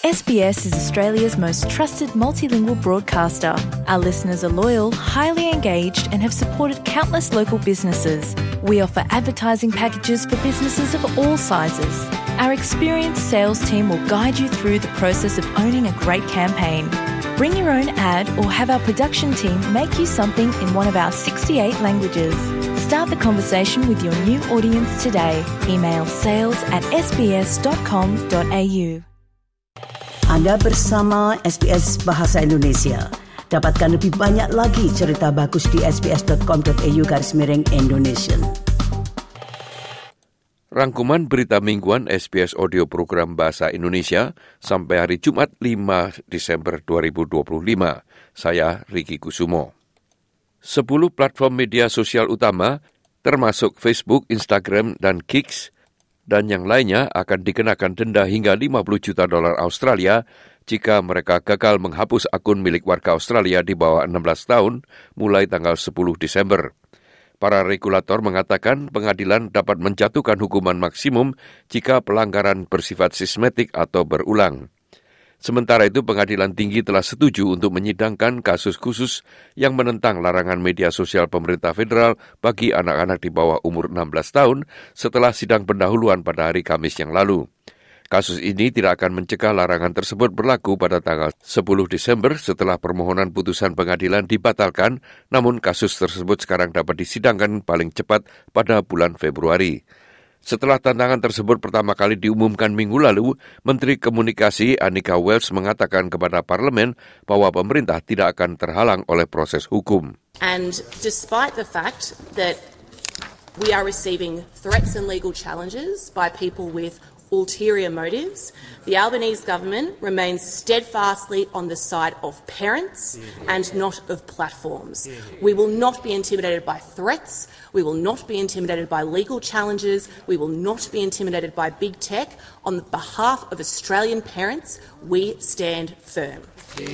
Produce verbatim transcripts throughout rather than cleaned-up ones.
S B S is Australia's most trusted multilingual broadcaster. Our listeners are loyal, highly engaged, and have supported countless local businesses. We offer advertising packages for businesses of all sizes. Our experienced sales team will guide you through the process of owning a great campaign. Bring your own ad or have our production team make you something in one of our sixty-eight languages. Start the conversation with your new audience today. Email sales at s b s dot com dot a u. Anda bersama S B S Bahasa Indonesia. Dapatkan lebih banyak lagi cerita bagus di s b s dot com dot a u garis miring Indonesia. Rangkuman berita mingguan S B S Audio Program Bahasa Indonesia sampai hari Jumat lima Desember dua ribu dua puluh lima. Saya Riki Kusumo. Sepuluh platform media sosial utama, termasuk Facebook, Instagram, dan Kiks, dan yang lainnya akan dikenakan denda hingga lima puluh juta dolar Australia jika mereka gagal menghapus akun milik warga Australia di bawah enam belas tahun mulai tanggal sepuluh Desember. Para regulator mengatakan pengadilan dapat menjatuhkan hukuman maksimum jika pelanggaran bersifat sistematik atau berulang. Sementara itu, pengadilan tinggi telah setuju untuk menyidangkan kasus khusus yang menentang larangan media sosial pemerintah federal bagi anak-anak di bawah umur enam belas tahun setelah sidang pendahuluan pada hari Kamis yang lalu. Kasus ini tidak akan mencegah larangan tersebut berlaku pada tanggal sepuluh Desember setelah permohonan putusan pengadilan dibatalkan, namun kasus tersebut sekarang dapat disidangkan paling cepat pada bulan Februari. Setelah tantangan tersebut pertama kali diumumkan minggu lalu, Menteri Komunikasi Anika Wells mengatakan kepada parlemen bahwa pemerintah tidak akan terhalang oleh proses hukum. And despite the fact that we are receiving threats and legal challenges by people with ulterior motives, the Albanese government remains steadfastly on the side of parents and not of platforms. We will not be intimidated by threats. We will not be intimidated by legal challenges. We will not be intimidated by big tech. On behalf of Australian parents, we stand firm.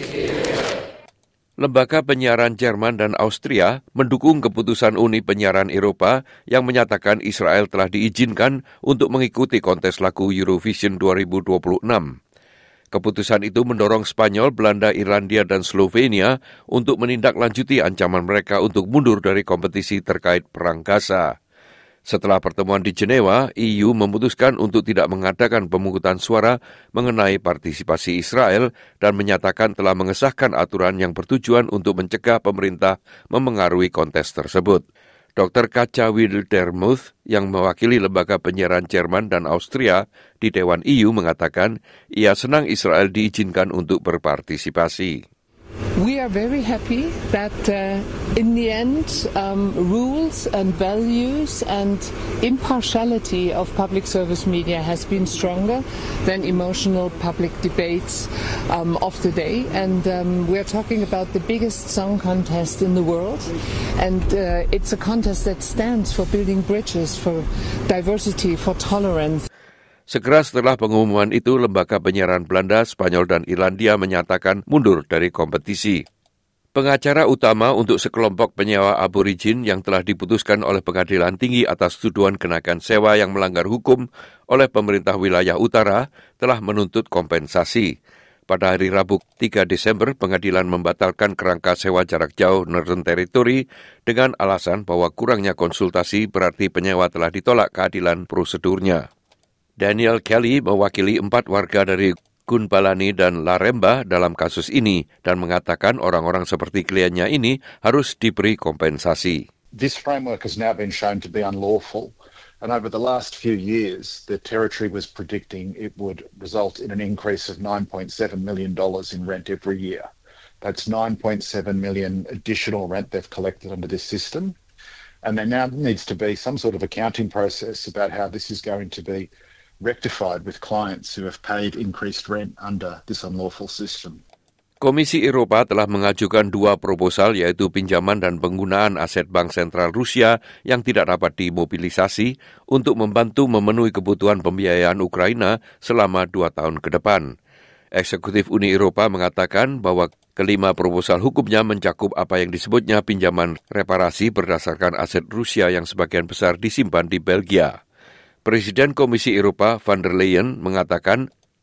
Lembaga penyiaran Jerman dan Austria mendukung keputusan Uni Penyiaran Eropa yang menyatakan Israel telah diizinkan untuk mengikuti kontes lagu Eurovision dua ribu dua puluh enam. Keputusan itu mendorong Spanyol, Belanda, Irlandia, dan Slovenia untuk menindaklanjuti ancaman mereka untuk mundur dari kompetisi terkait perang Gaza. Setelah pertemuan di Jenewa, E U memutuskan untuk tidak mengadakan pemungutan suara mengenai partisipasi Israel dan menyatakan telah mengesahkan aturan yang bertujuan untuk mencegah pemerintah memengaruhi kontes tersebut. Doktor Katja Wildermuth yang mewakili lembaga penyiaran Jerman dan Austria di Dewan E U mengatakan ia senang Israel diizinkan untuk berpartisipasi. We are very happy that uh, in the end um, rules and values and impartiality of public service media has been stronger than emotional public debates um, of the day. And um, we're talking about the biggest song contest in the world. And uh, it's a contest that stands for building bridges, for diversity, for tolerance. Segera setelah pengumuman itu, lembaga penyiaran Belanda, Spanyol, dan Irlandia menyatakan mundur dari kompetisi. Pengacara utama untuk sekelompok penyewa aborigin yang telah diputuskan oleh pengadilan tinggi atas tuduhan kenaikan sewa yang melanggar hukum oleh pemerintah wilayah utara telah menuntut kompensasi. Pada hari Rabu tiga Desember, pengadilan membatalkan kerangka sewa jarak jauh Northern Territory dengan alasan bahwa kurangnya konsultasi berarti penyewa telah ditolak keadilan prosedurnya. Daniel Kelly mewakili empat warga dari Gunbalani dan Laremba dalam kasus ini dan mengatakan orang-orang seperti kliennya ini harus diberi kompensasi. This framework has now been shown to be unlawful, and over the last few years the Territory was predicting it would result in an increase of nine point seven million dollars in rent every year. That's nine point seven million dollars additional rent they've collected under this system, and there now needs to be some sort of accounting process about how this is going to be rectified with clients who have paid increased rent under this unlawful system. Komisi Eropa telah mengajukan dua proposal, yaitu pinjaman dan penggunaan aset Bank Sentral Rusia yang tidak dapat dimobilisasi untuk membantu memenuhi kebutuhan pembiayaan Ukraina selama dua tahun ke depan. Eksekutif Uni Eropa mengatakan bahwa kelima proposal hukumnya mencakup apa yang disebutnya pinjaman reparasi berdasarkan aset Rusia yang sebagian besar disimpan di Belgia. Presiden Komisi Eropa van der Leyen mengatakan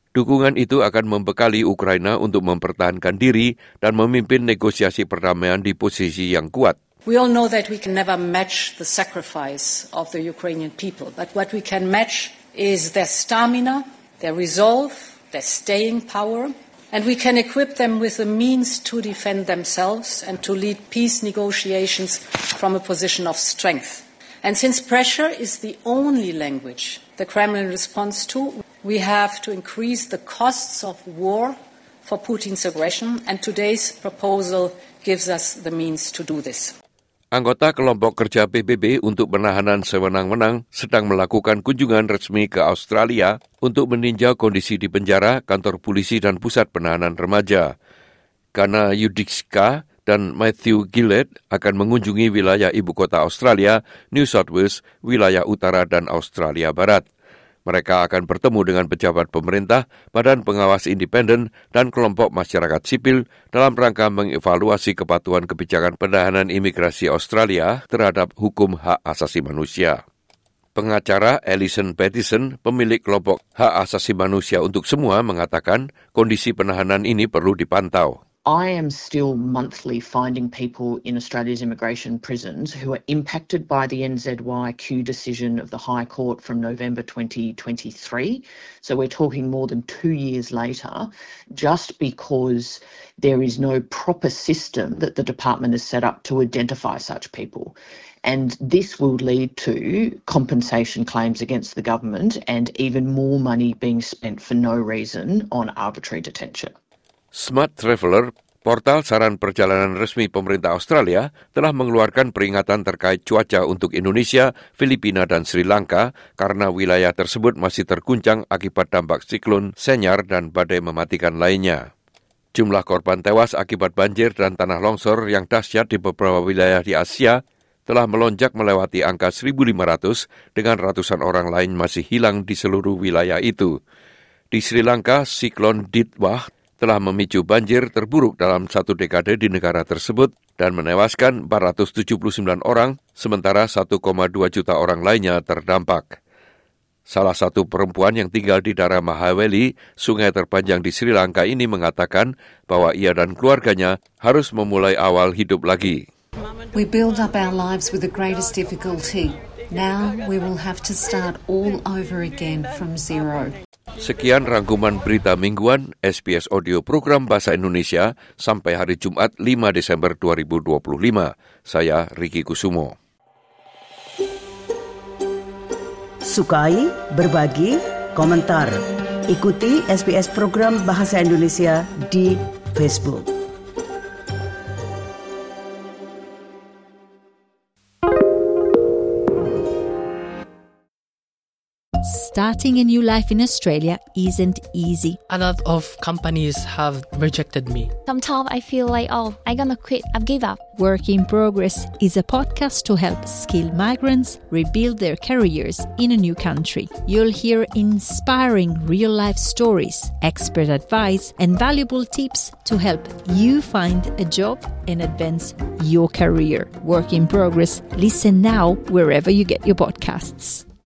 Dukungan itu akan membekali Ukraina untuk mempertahankan diri dan memimpin negosiasi perdamaian di posisi yang kuat. We all know that we can never match the sacrifice of the Ukrainian people, but what we can match is their stamina, their resolve, their staying power, and we can equip them with the means to defend themselves and to lead peace negotiations from a position of strength. And since pressure is the only language the Kremlin responds to, we have to increase the costs of war for Putin's aggression, and today's proposal gives us the means to do this. Anggota kelompok kerja P B B untuk penahanan sewenang-wenang sedang melakukan kunjungan resmi ke Australia untuk meninjau kondisi di penjara, kantor polisi dan pusat penahanan remaja. Kana Yudhishka dan Matthew Gillett akan mengunjungi wilayah ibu kota Australia, New South Wales, wilayah utara dan Australia Barat. Mereka akan bertemu dengan pejabat pemerintah, badan pengawas independen, dan kelompok masyarakat sipil dalam rangka mengevaluasi kepatuhan kebijakan penahanan imigrasi Australia terhadap hukum hak asasi manusia. Pengacara Alison Pattison, pemilik kelompok hak asasi manusia untuk semua, mengatakan kondisi penahanan ini perlu dipantau. I am still monthly finding people in Australia's immigration prisons who are impacted by the N Z Y Q decision of the High Court from November twenty twenty-three. So we're talking more than two years later, just because there is no proper system that the department has set up to identify such people. And this will lead to compensation claims against the government and even more money being spent for no reason on arbitrary detention. Smart Traveller, portal saran perjalanan resmi pemerintah Australia, telah mengeluarkan peringatan terkait cuaca untuk Indonesia, Filipina dan Sri Lanka karena wilayah tersebut masih terguncang akibat dampak siklon, senyar dan badai mematikan lainnya. Jumlah korban tewas akibat banjir dan tanah longsor yang dahsyat di beberapa wilayah di Asia telah melonjak melewati angka seribu lima ratus dengan ratusan orang lain masih hilang di seluruh wilayah itu. Di Sri Lanka, siklon Ditwah telah memicu banjir terburuk dalam satu dekade di negara tersebut dan menewaskan empat ratus tujuh puluh sembilan orang, sementara satu koma dua juta orang lainnya terdampak. Salah satu perempuan yang tinggal di daerah Mahaweli, sungai terpanjang di Sri Lanka ini, mengatakan bahwa ia dan keluarganya harus memulai awal hidup lagi. We build up our lives with the greatest difficulty. Now we will have to start all over again from zero. Sekian rangkuman berita mingguan S B S Audio Program Bahasa Indonesia sampai hari Jumat lima Desember dua ribu dua puluh lima. Saya Ricky Kusumo. Sukai, berbagi, komentar. Ikuti S B S Program Bahasa Indonesia di Facebook. Starting a new life in Australia isn't easy. A lot of companies have rejected me. Sometimes I feel like, oh, I'm gonna quit, I've give up. Work in Progress is a podcast to help skilled migrants rebuild their careers in a new country. You'll hear inspiring real-life stories, expert advice, and valuable tips to help you find a job and advance your career. Work in Progress. Listen now wherever you get your podcasts.